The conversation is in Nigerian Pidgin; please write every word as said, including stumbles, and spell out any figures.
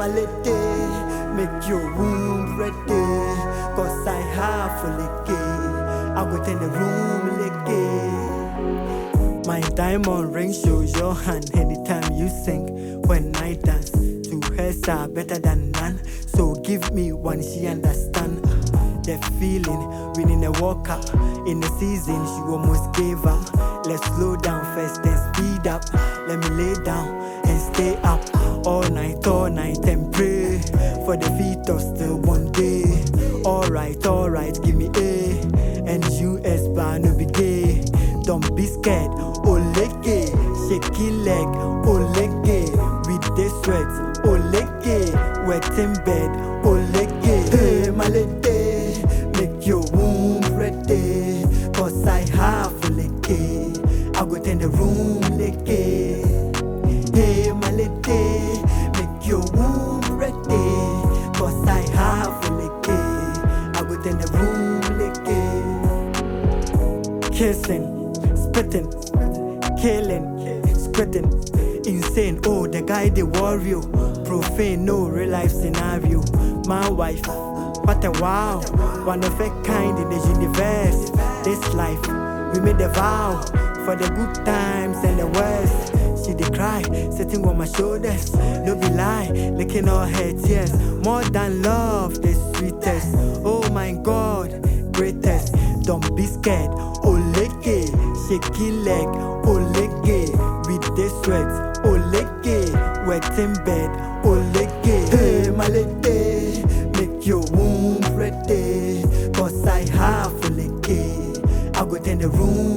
my lady, make your womb ready, cause I have a licky. I go in the room licky. My diamond ring shows your hand anytime you sing. When I dance, two hairs are better than none. So give me one, she understand. The feeling, winning a walk up. In the season, she almost gave up. Let's slow down first, then speed up. Let me lay down and stay up all night, all night and pray for the feet of still one day. Alright, alright, give me A and U S, but no be gay. Don't be scared, oleke, shaky leg, oleke, with the sweat, oleke, wet in bed, oleke. Hey, my lady, make your womb ready, cause I have a licky. I go in the room licky. Hey, my lady, make your womb ready, cause I have a licky. I go in the room licky. Kissing, spitting, killing, squirting, insane. Oh, the guy the warrior, profane, no real life scenario. My wife, what a wow, one of a kind in the universe. This life, we made a vow for the good times and the worst. She dey cry, sitting on my shoulders. No be lie, licking all her tears. More than love, the sweetest. Oh my God, greatest. Don't be scared, oleke, shaky leg, oleke, with the sweat, oleke, wet in bed, oleke. Hey, my lady, make your womb ready, cause I have a licky. I go in the room